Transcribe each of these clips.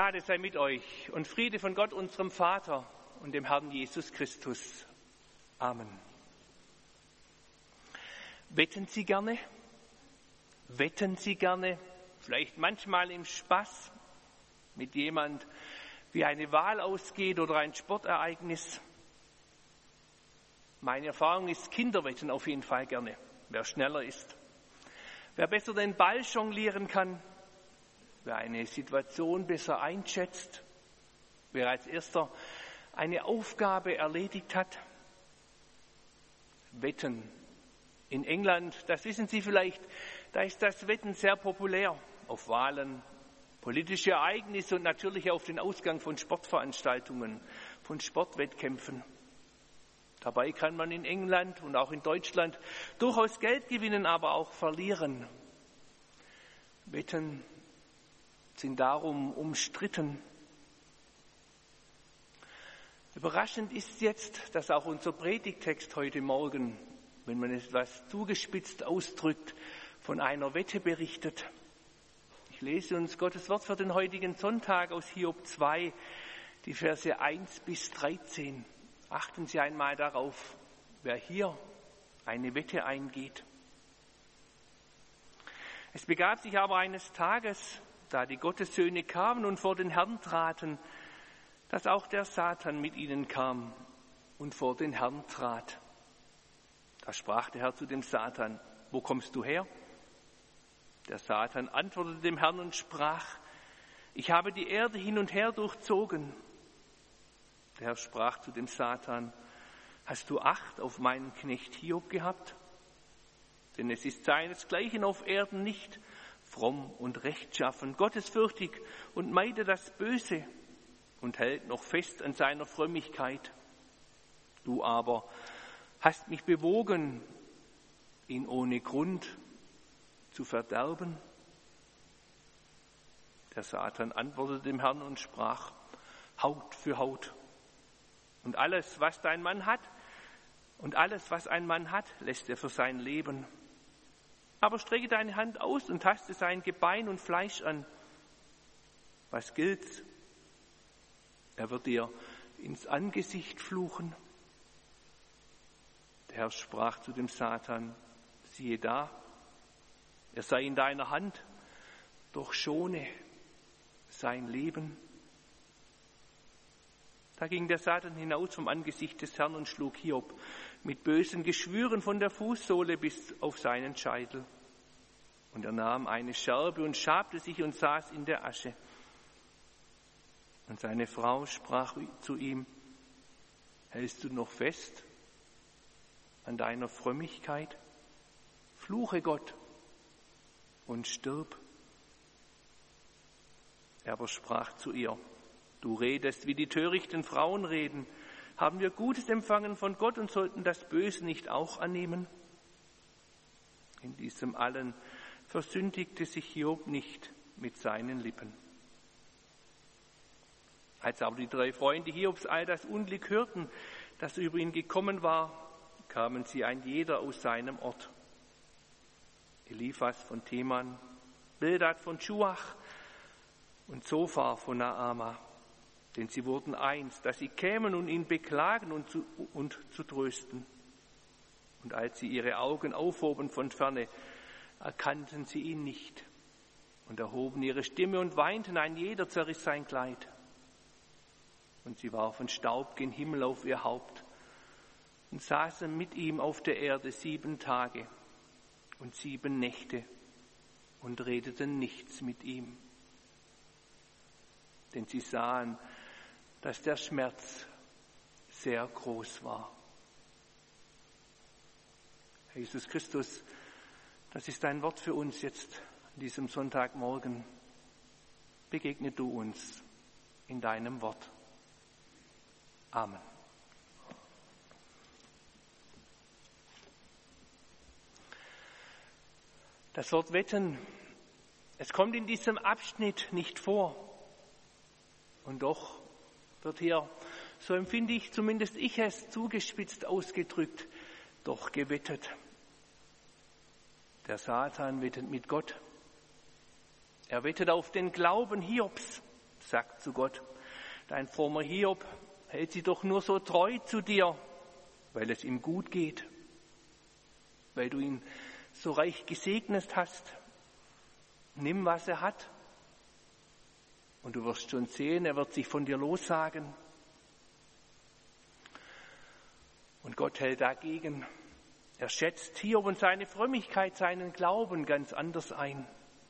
Gnade sei mit euch und Friede von Gott, unserem Vater und dem Herrn Jesus Christus. Amen. Wetten Sie gerne? Wetten Sie gerne? Vielleicht manchmal im Spaß mit jemand, wie eine Wahl ausgeht oder ein Sportereignis. Meine Erfahrung ist, Kinder wetten auf jeden Fall gerne, wer schneller ist, wer besser den Ball jonglieren kann, wer eine Situation besser einschätzt, wer als erster eine Aufgabe erledigt hat. Wetten. In England, das wissen Sie vielleicht, da ist das Wetten sehr populär auf Wahlen, politische Ereignisse und natürlich auf den Ausgang von Sportveranstaltungen, von Sportwettkämpfen. Dabei kann man in England und auch in Deutschland durchaus Geld gewinnen, aber auch verlieren. Wetten sind darum umstritten. Überraschend ist jetzt, dass auch unser Predigttext heute Morgen, wenn man es etwas zugespitzt ausdrückt, von einer Wette berichtet. Ich lese uns Gottes Wort für den heutigen Sonntag aus Hiob 2, die Verse 1 bis 13. Achten Sie einmal darauf, wer hier eine Wette eingeht. Es begab sich aber eines Tages, da die Gottessöhne kamen und vor den Herrn traten, dass auch der Satan mit ihnen kam und vor den Herrn trat. Da sprach der Herr zu dem Satan: Wo kommst du her? Der Satan antwortete dem Herrn und sprach: Ich habe die Erde hin und her durchzogen. Der Herr sprach zu dem Satan: Hast du Acht auf meinen Knecht Hiob gehabt? Denn es ist seinesgleichen auf Erden nicht, fromm und rechtschaffen, gottesfürchtig und meide das Böse und hält noch fest an seiner Frömmigkeit. Du aber hast mich bewogen, ihn ohne Grund zu verderben. Der Satan antwortete dem Herrn und sprach: Haut für Haut. Und alles, was ein Mann hat, lässt er für sein Leben. Aber strecke deine Hand aus und taste sein Gebein und Fleisch an. Was gilt's? Er wird dir ins Angesicht fluchen. Der Herr sprach zu dem Satan: Siehe da, er sei in deiner Hand, doch schone sein Leben. Da ging der Satan hinaus vom Angesicht des Herrn und schlug Hiob mit bösen Geschwüren von der Fußsohle bis auf seinen Scheitel. Und er nahm eine Scherbe und schabte sich und saß in der Asche. Und seine Frau sprach zu ihm: Hältst du noch fest an deiner Frömmigkeit? Fluche Gott und stirb. Er aber sprach zu ihr: Du redest, wie die törichten Frauen reden. Haben wir Gutes empfangen von Gott und sollten das Böse nicht auch annehmen? In diesem allen versündigte sich Hiob nicht mit seinen Lippen. Als aber die 3 Freunde Hiobs all das Unglück hörten, das über ihn gekommen war, kamen sie ein jeder aus seinem Ort. Eliphas von Teman, Bildad von Schuach und Zophar von Naama. Denn sie wurden eins, dass sie kämen, um ihn beklagen und zu trösten. Und als sie ihre Augen aufhoben von ferne, erkannten sie ihn nicht und erhoben ihre Stimme und weinten, ein jeder zerriss sein Kleid. Und sie warfen Staub gen Himmel auf ihr Haupt und saßen mit ihm auf der Erde 7 Tage und 7 Nächte und redeten nichts mit ihm. Denn sie sahen, dass der Schmerz sehr groß war. Herr Jesus Christus, das ist dein Wort für uns jetzt an diesem Sonntagmorgen. Begegne du uns in deinem Wort. Amen. Das Wort wetten, es kommt in diesem Abschnitt nicht vor. Und doch wird hier, so empfinde ich, zumindest ich es zugespitzt ausgedrückt, doch gewettet. Der Satan wettet mit Gott. Er wettet auf den Glauben Hiobs, sagt zu Gott: Dein frommer Hiob hält sich doch nur so treu zu dir, weil es ihm gut geht, weil du ihn so reich gesegnet hast. Nimm, was er hat, und du wirst schon sehen, er wird sich von dir lossagen. Und Gott hält dagegen. Er schätzt Hiob und seine Frömmigkeit, seinen Glauben ganz anders ein.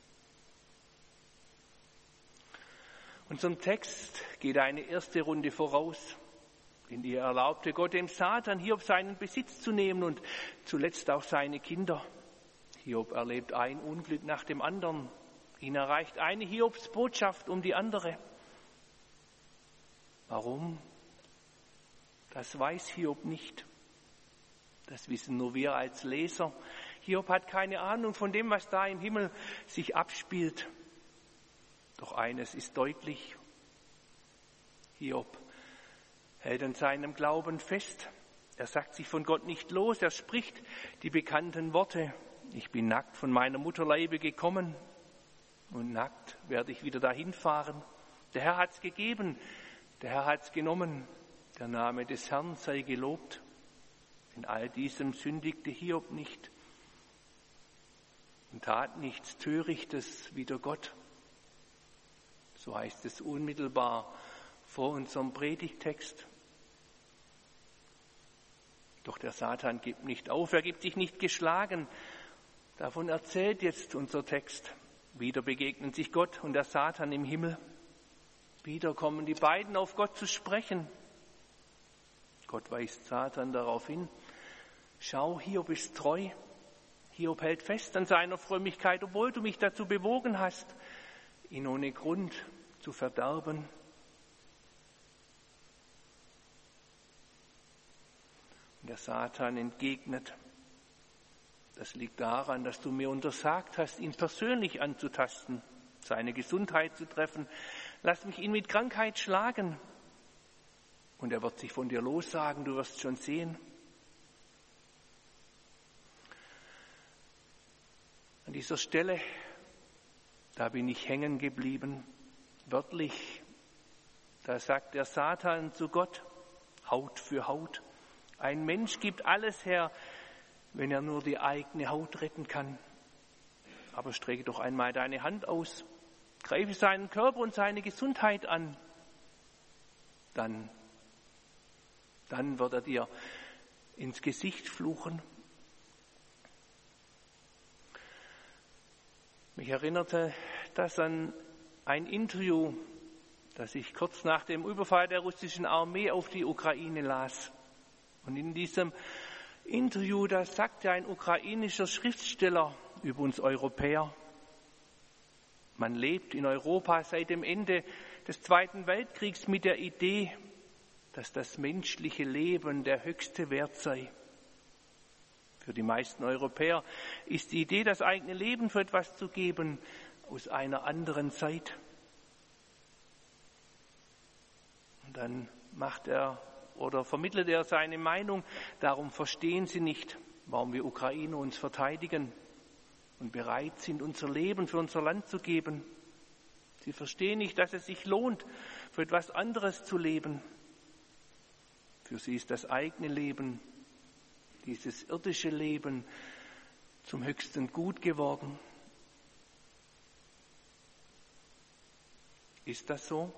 Unserem Text geht eine erste Runde voraus. In ihr erlaubte Gott dem Satan, Hiob seinen Besitz zu nehmen und zuletzt auch seine Kinder. Hiob erlebt ein Unglück nach dem anderen. Ihn erreicht eine Hiobsbotschaft um die andere. Warum? Das weiß Hiob nicht. Das wissen nur wir als Leser. Hiob hat keine Ahnung von dem, was da im Himmel sich abspielt. Doch eines ist deutlich: Hiob hält an seinem Glauben fest. Er sagt sich von Gott nicht los. Er spricht die bekannten Worte: Ich bin nackt von meiner Mutterleibe gekommen und nackt werde ich wieder dahin fahren. Der Herr hat's gegeben, der Herr hat's genommen. Der Name des Herrn sei gelobt. In all diesem sündigte Hiob nicht und tat nichts Törichtes wider Gott. So heißt es unmittelbar vor unserem Predigtext. Doch der Satan gibt nicht auf, er gibt sich nicht geschlagen. Davon erzählt jetzt unser Text. Wieder begegnen sich Gott und der Satan im Himmel. Wieder kommen die beiden auf Gott zu sprechen. Gott weist Satan darauf hin: Schau, Hiob ist treu. Hiob hält fest an seiner Frömmigkeit, obwohl du mich dazu bewogen hast, ihn ohne Grund zu verderben. Und der Satan entgegnet: Das liegt daran, dass du mir untersagt hast, ihn persönlich anzutasten, seine Gesundheit zu treffen. Lass mich ihn mit Krankheit schlagen. Und er wird sich von dir lossagen, du wirst schon sehen. An dieser Stelle, da bin ich hängen geblieben, wörtlich. Da sagt der Satan zu Gott, Haut für Haut. Ein Mensch gibt alles her, wenn er nur die eigene Haut retten kann. Aber strecke doch einmal deine Hand aus, greife seinen Körper und seine Gesundheit an. Dann wird er dir ins Gesicht fluchen. Mich erinnerte das an ein Interview, das ich kurz nach dem Überfall der russischen Armee auf die Ukraine las. Und in diesem Interview, da sagte ein ukrainischer Schriftsteller über uns Europäer: Man lebt in Europa seit dem Ende des Zweiten Weltkriegs mit der Idee, dass das menschliche Leben der höchste Wert sei. Für die meisten Europäer ist die Idee, das eigene Leben für etwas zu geben, aus einer anderen Zeit. Und dann vermittelt er seine Meinung: Darum verstehen sie nicht, warum wir Ukrainer uns verteidigen und bereit sind, unser Leben für unser Land zu geben. Sie verstehen nicht, dass es sich lohnt, für etwas anderes zu leben. Für sie ist das eigene Leben, dieses irdische Leben, zum höchsten Gut geworden. Ist das so?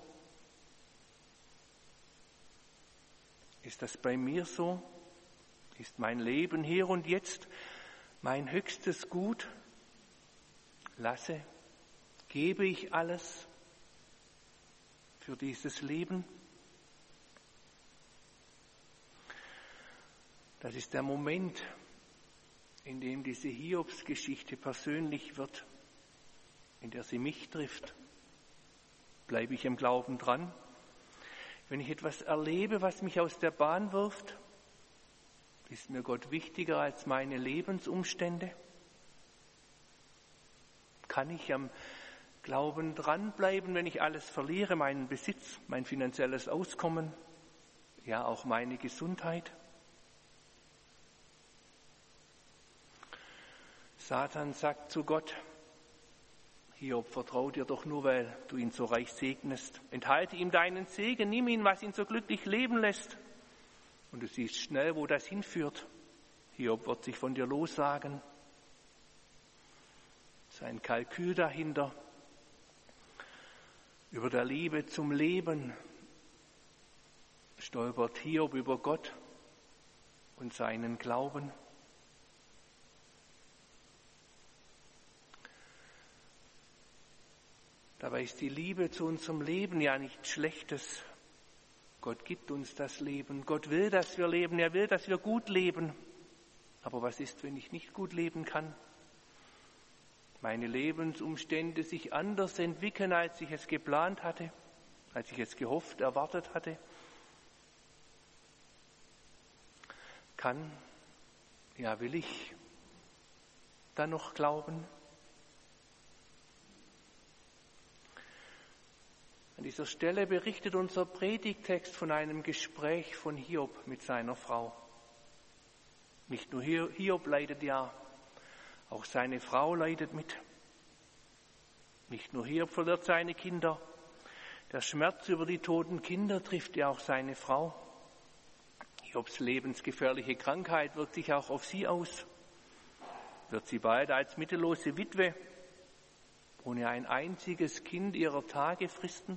Ist das bei mir so? Ist mein Leben hier und jetzt mein höchstes Gut? Gebe ich alles für dieses Leben? Das ist der Moment, in dem diese Hiobsgeschichte persönlich wird, in der sie mich trifft. Bleibe ich im Glauben dran? Wenn ich etwas erlebe, was mich aus der Bahn wirft, ist mir Gott wichtiger als meine Lebensumstände? Kann ich am Glauben dranbleiben, wenn ich alles verliere, meinen Besitz, mein finanzielles Auskommen, ja auch meine Gesundheit? Satan sagt zu Gott: Hiob, vertrau dir doch nur, weil du ihn so reich segnest. Enthalte ihm deinen Segen, nimm ihn, was ihn so glücklich leben lässt. Und du siehst schnell, wo das hinführt. Hiob wird sich von dir lossagen. Sein Kalkül dahinter, über der Liebe zum Leben, stolpert Hiob über Gott und seinen Glauben. Dabei ist die Liebe zu unserem Leben ja nichts Schlechtes. Gott gibt uns das Leben. Gott will, dass wir leben. Er will, dass wir gut leben. Aber was ist, wenn ich nicht gut leben kann? Meine Lebensumstände sich anders entwickeln, als ich es geplant hatte, als ich es gehofft, erwartet hatte. Will ich dann noch glauben? An dieser Stelle berichtet unser Predigttext von einem Gespräch von Hiob mit seiner Frau. Nicht nur Hiob leidet ja, auch seine Frau leidet mit. Nicht nur Hiob verliert seine Kinder. Der Schmerz über die toten Kinder trifft ja auch seine Frau. Hiobs lebensgefährliche Krankheit wirkt sich auch auf sie aus. Wird sie bald als mittellose Witwe ohne ein einziges Kind ihrer Tage fristen?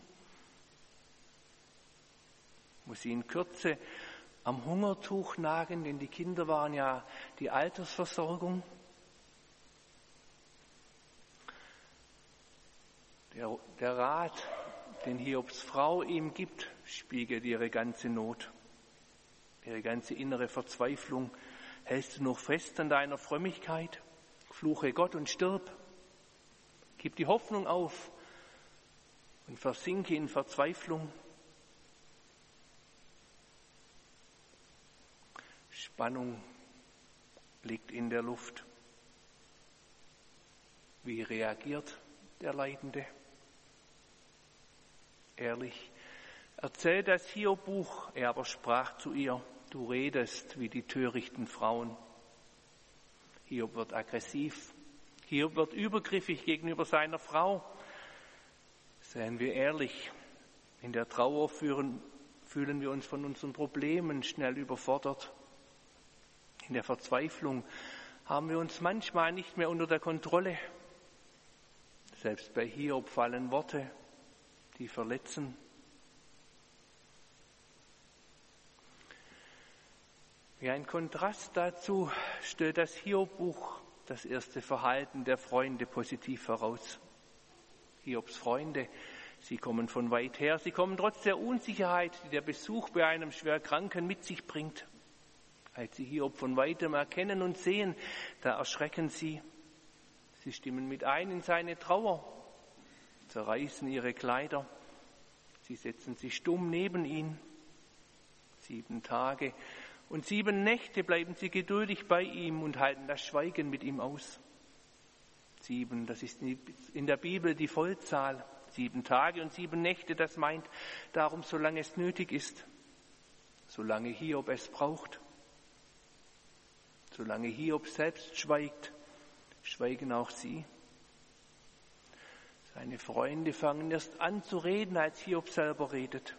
Muss sie in Kürze am Hungertuch nagen, denn die Kinder waren ja die Altersversorgung? Der Rat, den Hiobs Frau ihm gibt, spiegelt ihre ganze Not, ihre ganze innere Verzweiflung. Hältst du noch fest an deiner Frömmigkeit? Fluche Gott und stirb. Gib die Hoffnung auf und versinke in Verzweiflung. Spannung liegt in der Luft. Wie reagiert der Leidende? Ehrlich erzählt das Hiob-Buch, er aber sprach zu ihr: Du redest wie die törichten Frauen. Hiob wird aggressiv. Hiob wird übergriffig gegenüber seiner Frau. Seien wir ehrlich, in der Trauer fühlen wir uns von unseren Problemen schnell überfordert. In der Verzweiflung haben wir uns manchmal nicht mehr unter der Kontrolle. Selbst bei Hiob fallen Worte, die verletzen. Wie ein Kontrast dazu stellt das Hiob-Buch das erste Verhalten der Freunde positiv heraus. Hiobs Freunde, sie kommen von weit her, sie kommen trotz der Unsicherheit, die der Besuch bei einem Schwerkranken mit sich bringt. Als sie Hiob von weitem erkennen und sehen, da erschrecken sie. Sie stimmen mit ein in seine Trauer, zerreißen ihre Kleider, sie setzen sich stumm neben ihn. 7 Tage und 7 Nächte bleiben sie geduldig bei ihm und halten das Schweigen mit ihm aus. 7, das ist in der Bibel die Vollzahl. 7 Tage und 7 Nächte, das meint darum, solange es nötig ist, solange Hiob es braucht. Solange Hiob selbst schweigt, schweigen auch sie. Seine Freunde fangen erst an zu reden, als Hiob selber redet.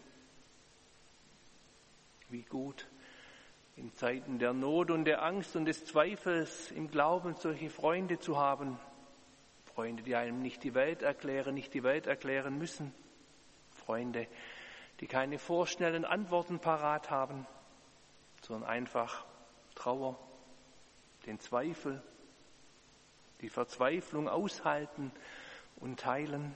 Wie gut, in Zeiten der Not und der Angst und des Zweifels im Glauben solche Freunde zu haben. Freunde, die einem nicht die Welt erklären müssen. Freunde, die keine vorschnellen Antworten parat haben, sondern einfach Trauer, den Zweifel, die Verzweiflung aushalten und teilen.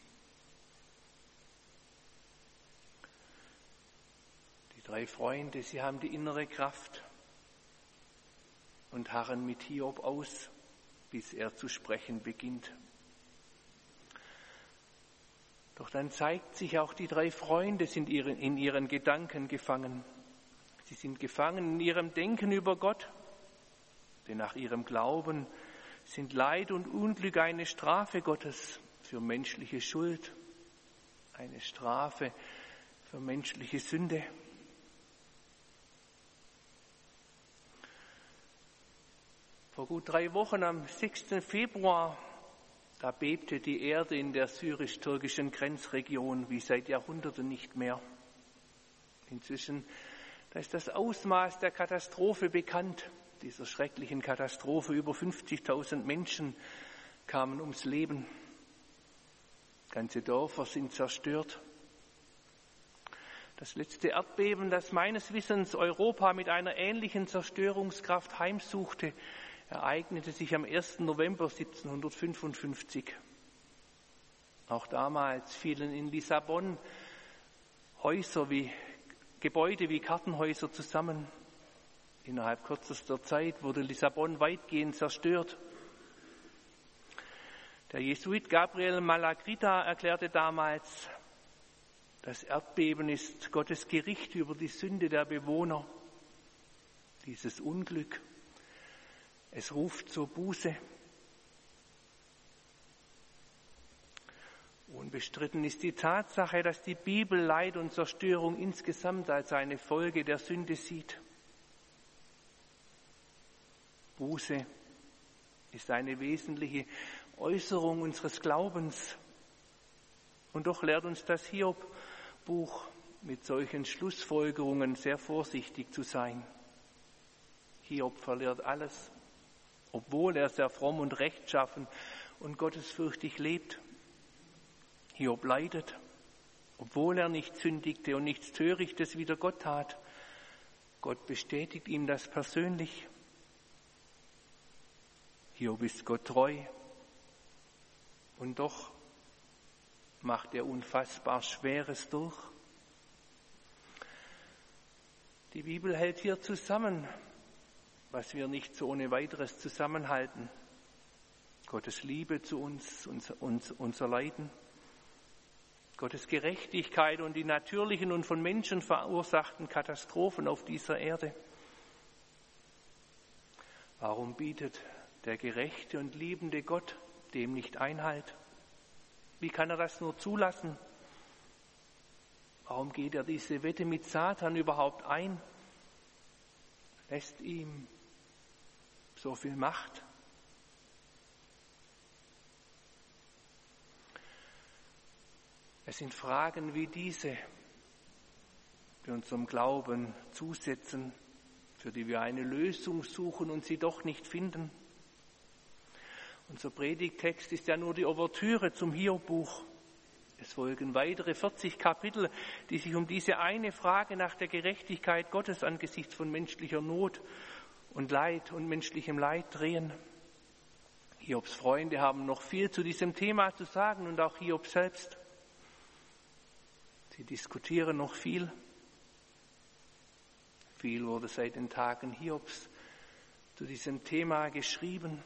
Die 3 Freunde, sie haben die innere Kraft und harren mit Hiob aus, bis er zu sprechen beginnt. Doch dann zeigt sich auch, die 3 Freunde sind in ihren Gedanken gefangen. Sie sind gefangen in ihrem Denken über Gott. Denn nach ihrem Glauben sind Leid und Unglück eine Strafe Gottes für menschliche Schuld, eine Strafe für menschliche Sünde. Vor gut 3 Wochen, am 6. Februar Da bebte die Erde in der syrisch-türkischen Grenzregion wie seit Jahrhunderten nicht mehr. Inzwischen, da ist das Ausmaß der Katastrophe bekannt, dieser schrecklichen Katastrophe. Über 50.000 Menschen kamen ums Leben. Ganze Dörfer sind zerstört. Das letzte Erdbeben, das meines Wissens Europa mit einer ähnlichen Zerstörungskraft heimsuchte, ereignete sich am 1. November 1755. Auch damals fielen in Lissabon Gebäude wie Kartenhäuser zusammen. Innerhalb kürzester Zeit wurde Lissabon weitgehend zerstört. Der Jesuit Gabriel Malagrida erklärte damals, das Erdbeben ist Gottes Gericht über die Sünde der Bewohner. Dieses Unglück, es ruft zur Buße. Unbestritten ist die Tatsache, dass die Bibel Leid und Zerstörung insgesamt als eine Folge der Sünde sieht. Buße ist eine wesentliche Äußerung unseres Glaubens. Und doch lehrt uns das Hiob-Buch mit solchen Schlussfolgerungen sehr vorsichtig zu sein. Hiob verliert alles, obwohl er sehr fromm und rechtschaffen und gottesfürchtig lebt. Hiob leidet, obwohl er nicht sündigte und nichts Törichtes wider Gott tat. Gott bestätigt ihm das persönlich. Hiob ist Gott treu und doch macht er unfassbar Schweres durch. Die Bibel hält hier zusammen, was wir nicht so ohne weiteres zusammenhalten. Gottes Liebe zu uns, unser Leiden, Gottes Gerechtigkeit und die natürlichen und von Menschen verursachten Katastrophen auf dieser Erde. Warum bietet der gerechte und liebende Gott dem nicht Einhalt? Wie kann er das nur zulassen? Warum geht er diese Wette mit Satan überhaupt ein? Lässt ihm so viel Macht? Es sind Fragen wie diese, die unserem Glauben zusetzen, für die wir eine Lösung suchen und sie doch nicht finden. Unser Predigttext ist ja nur die Ouvertüre zum Hiob-Buch. Es folgen weitere 40 Kapitel, die sich um diese eine Frage nach der Gerechtigkeit Gottes angesichts von menschlicher Not und Leid und menschlichem Leid drehen. Hiobs Freunde haben noch viel zu diesem Thema zu sagen und auch Hiob selbst. Sie diskutieren noch viel. Viel wurde seit den Tagen Hiobs zu diesem Thema geschrieben.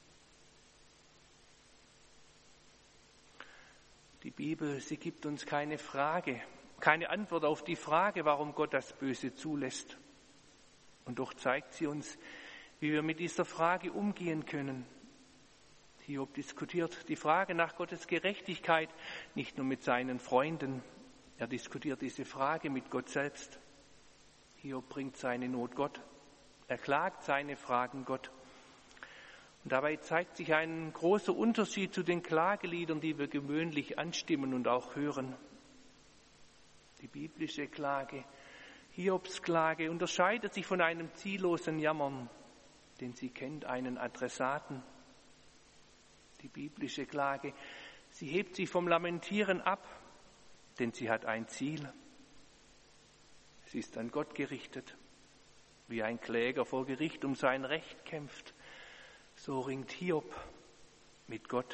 Die Bibel, sie gibt uns keine Antwort auf die Frage, warum Gott das Böse zulässt. Und doch zeigt sie uns, wie wir mit dieser Frage umgehen können. Hiob diskutiert die Frage nach Gottes Gerechtigkeit nicht nur mit seinen Freunden, er diskutiert diese Frage mit Gott selbst. Hiob bringt seine Not Gott, er klagt seine Fragen Gott. Und dabei zeigt sich ein großer Unterschied zu den Klageliedern, die wir gewöhnlich anstimmen und auch hören. Die biblische Klage, Hiobs Klage, unterscheidet sich von einem ziellosen Jammern, denn sie kennt einen Adressaten. Die biblische Klage, sie hebt sich vom Lamentieren ab, denn sie hat ein Ziel. Sie ist an Gott gerichtet, wie ein Kläger vor Gericht um sein Recht kämpft. So ringt Hiob mit Gott.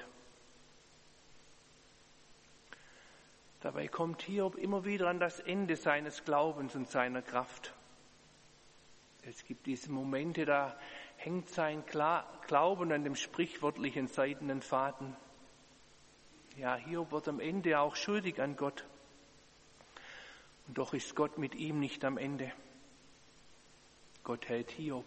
Dabei kommt Hiob immer wieder an das Ende seines Glaubens und seiner Kraft. Es gibt diese Momente, da hängt sein Glauben an dem sprichwörtlichen seidenen Faden. Ja, Hiob wird am Ende auch schuldig an Gott. Und doch ist Gott mit ihm nicht am Ende. Gott hält Hiob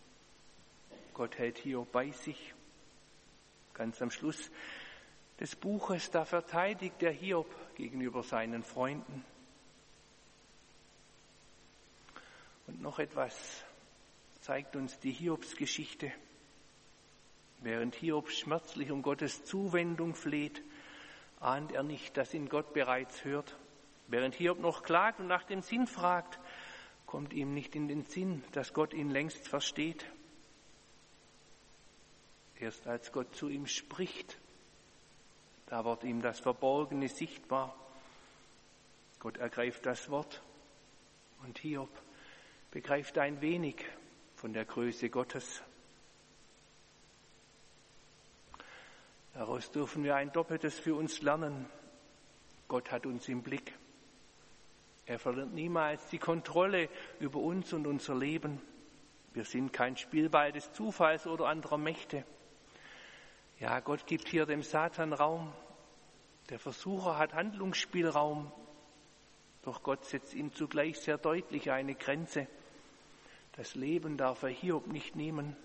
bei sich. Ganz am Schluss des Buches, da verteidigt der Hiob gegenüber seinen Freunden. Und noch etwas zeigt uns die Hiobsgeschichte. Während Hiob schmerzlich um Gottes Zuwendung fleht, ahnt er nicht, dass ihn Gott bereits hört. Während Hiob noch klagt und nach dem Sinn fragt, kommt ihm nicht in den Sinn, dass Gott ihn längst versteht. Erst als Gott zu ihm spricht, da wird ihm das Verborgene sichtbar. Gott ergreift das Wort und Hiob begreift ein wenig von der Größe Gottes. Daraus dürfen wir ein Doppeltes für uns lernen. Gott hat uns im Blick. Er verliert niemals die Kontrolle über uns und unser Leben. Wir sind kein Spielball des Zufalls oder anderer Mächte. Ja, Gott gibt hier dem Satan Raum. Der Versucher hat Handlungsspielraum. Doch Gott setzt ihm zugleich sehr deutlich eine Grenze. Das Leben darf er Hiob nicht nehmen.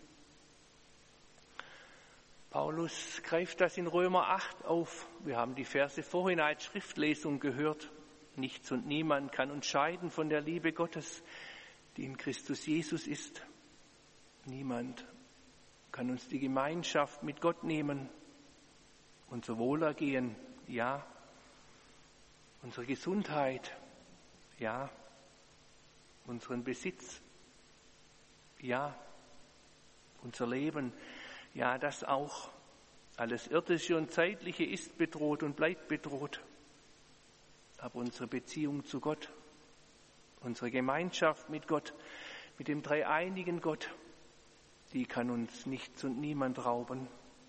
Paulus greift das in Römer 8 auf. Wir haben die Verse vorhin als Schriftlesung gehört. Nichts und niemand kann uns scheiden von der Liebe Gottes, die in Christus Jesus ist. Niemand kann uns die Gemeinschaft mit Gott nehmen. Unser Wohlergehen, ja. Unsere Gesundheit, ja. Unseren Besitz, ja. Unser Leben, ja, das auch. Alles Irdische und Zeitliche ist bedroht und bleibt bedroht. Aber unsere Beziehung zu Gott, unsere Gemeinschaft mit Gott, mit dem dreieinigen Gott, die kann uns nichts und niemand rauben.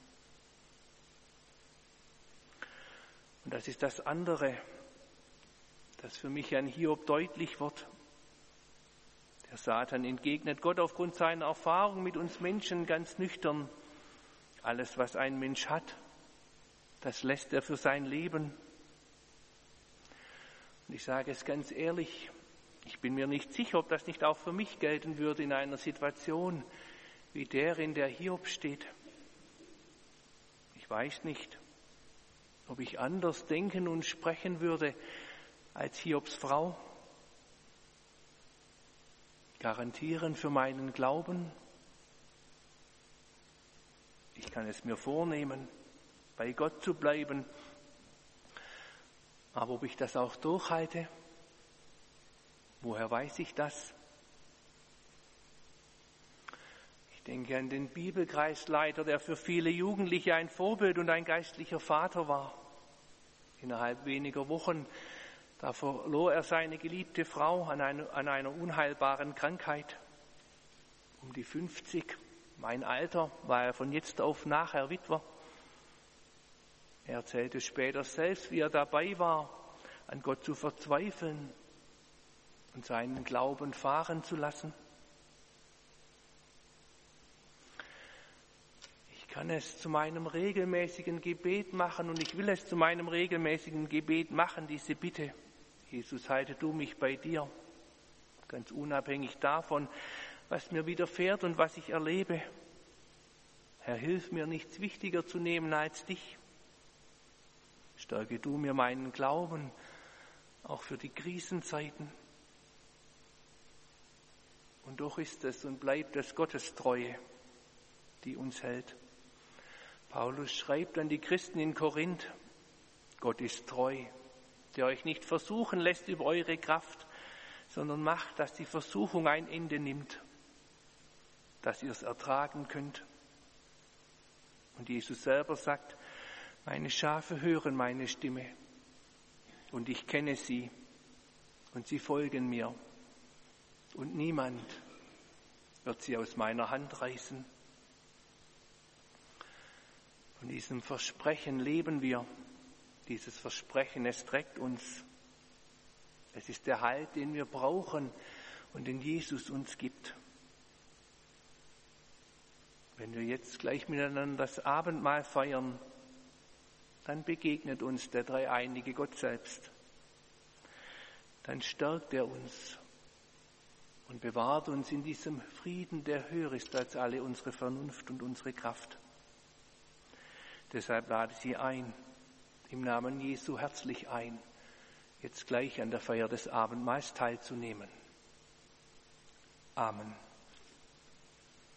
Und das ist das andere, das für mich an Hiob deutlich wird. Der Satan entgegnet Gott aufgrund seiner Erfahrung mit uns Menschen ganz nüchtern. Alles, was ein Mensch hat, das lässt er für sein Leben. Und ich sage es ganz ehrlich, ich bin mir nicht sicher, ob das nicht auch für mich gelten würde in einer Situation wie der, in der Hiob steht. Ich weiß nicht, ob ich anders denken und sprechen würde als Hiobs Frau. Garantieren für meinen Glauben. Ich kann es mir vornehmen, bei Gott zu bleiben. Aber ob ich das auch durchhalte, woher weiß ich das? Ich denke an den Bibelkreisleiter, der für viele Jugendliche ein Vorbild und ein geistlicher Vater war. Innerhalb weniger Wochen, da verlor er seine geliebte Frau an einer unheilbaren Krankheit. Um die 50, mein Alter, war er von jetzt auf nachher Witwer. Er erzählte später selbst, wie er dabei war, an Gott zu verzweifeln und seinen Glauben fahren zu lassen. Ich kann es zu meinem regelmäßigen Gebet machen und ich will es zu meinem regelmäßigen Gebet machen, diese Bitte. Jesus, halte du mich bei dir, ganz unabhängig davon, was mir widerfährt und was ich erlebe. Herr, hilf mir, nichts wichtiger zu nehmen als dich. Stärke du mir meinen Glauben, auch für die Krisenzeiten. Und doch ist es und bleibt es Gottes Treue, die uns hält. Paulus schreibt an die Christen in Korinth, Gott ist treu, der euch nicht versuchen lässt über eure Kraft, sondern macht, dass die Versuchung ein Ende nimmt, dass ihr es ertragen könnt. Und Jesus selber sagt, meine Schafe hören meine Stimme und ich kenne sie und sie folgen mir und niemand wird sie aus meiner Hand reißen. Von diesem Versprechen leben wir. Dieses Versprechen, es trägt uns. Es ist der Halt, den wir brauchen und den Jesus uns gibt. Wenn wir jetzt gleich miteinander das Abendmahl feiern, dann begegnet uns der dreieinige Gott selbst. Dann stärkt er uns und bewahrt uns in diesem Frieden, der höher ist als alle unsere Vernunft und unsere Kraft. Deshalb lade ich Sie ein, im Namen Jesu herzlich ein, jetzt gleich an der Feier des Abendmahls teilzunehmen. Amen.